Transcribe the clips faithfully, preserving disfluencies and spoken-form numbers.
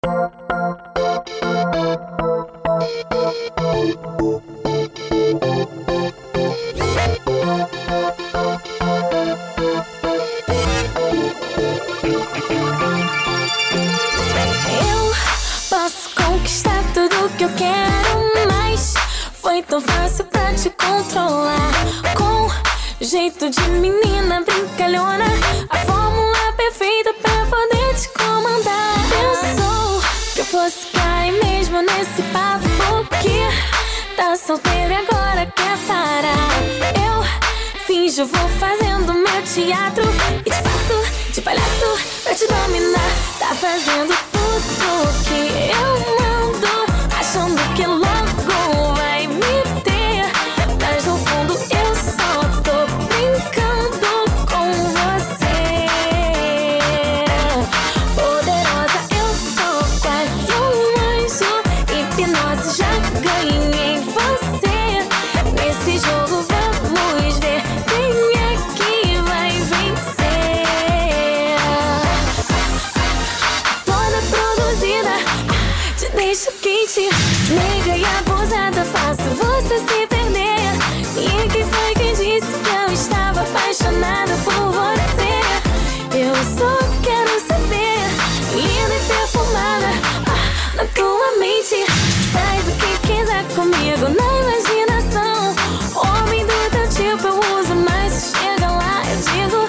Eu posso conquistar tudo que eu quero, mas foi tão fácil pra te controlar. Com jeito de menina brincalhona, a fórmula perfeita pra poder te comandar. Pensou que eu fosse cair mesmo nesse papo, porque tá solteiro e agora quer parar. Eu finjo, vou fazendo meu teatro e te faço de palhaço pra te dominar. Tá fazendo tudo que eu mando, achando que logo vai me ter, mas no fundo eu só tô brincando com você. Poderosa, eu sou quase um anjo, hipnose já ganhei você. Nesse jogo vamos ver quem é que vai vencer. Toda produzida, te deixo quente, nega e abusada, faço você se perder. E quem foi quem disse que eu estava apaixonada por você? Eu só quero saber, linda e perfumada, ah, na tua mente. Faz o que quiser comigo na imaginação. Homem do teu tipo eu uso, mas se chega lá eu digo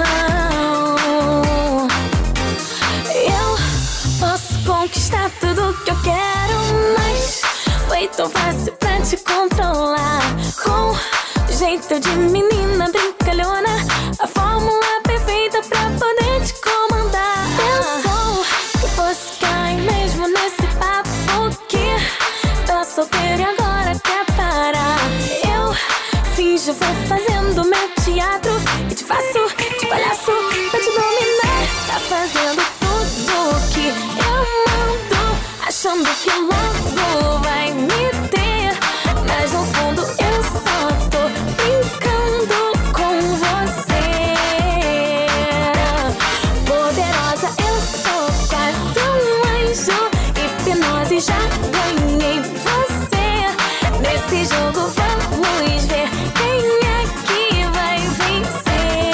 não. Eu posso conquistar tudo que eu quero, mas foi tão fácil pra te controlar. Com jeito de menina brincalhona, a fórmula perfeita pra poder te comandar. Pensou que eu fosse cair mesmo nesse papo, porque tá solteiro e agora quer parar. Eu finjo, vou fazendo meu teatro e te faço de palhaço pra te dominar. Tá fazendo tudo que eu mando, achando que logo vai me ter, mas no fundo eu só tô brincando com você. Poderosa, eu sou quase um anjo, hipnose já ganhei você. Nesse jogo vamos ver quem é que vai vencer.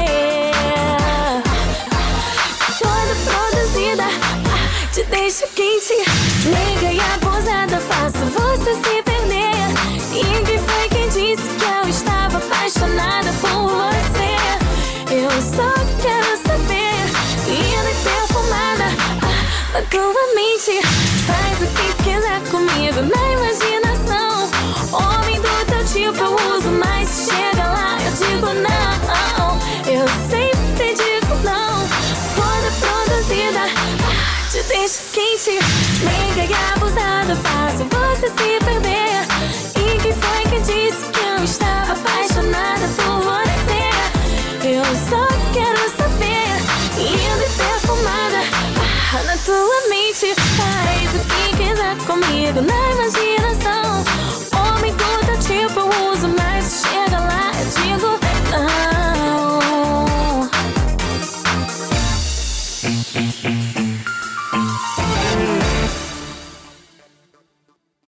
Toda produzida, ah, te deixo quente, nega e abusada, faço você se perder. E quem foi quem disse que eu estava apaixonada por você? Eu só quero saber, linda e perfumada, ah, na tua mente. Faz o que quiser comigo na imaginação. Homem do teu tipo eu uso, mas se chega lá eu digo não. Eu sempre digo não. Toda produzida, ah, te deixo quente, nega e abusada, faço você se perder. E quem foi que disse que eu estava apaixonada por você? Eu só quero saber, linda e perfumada, ah, na tua mente.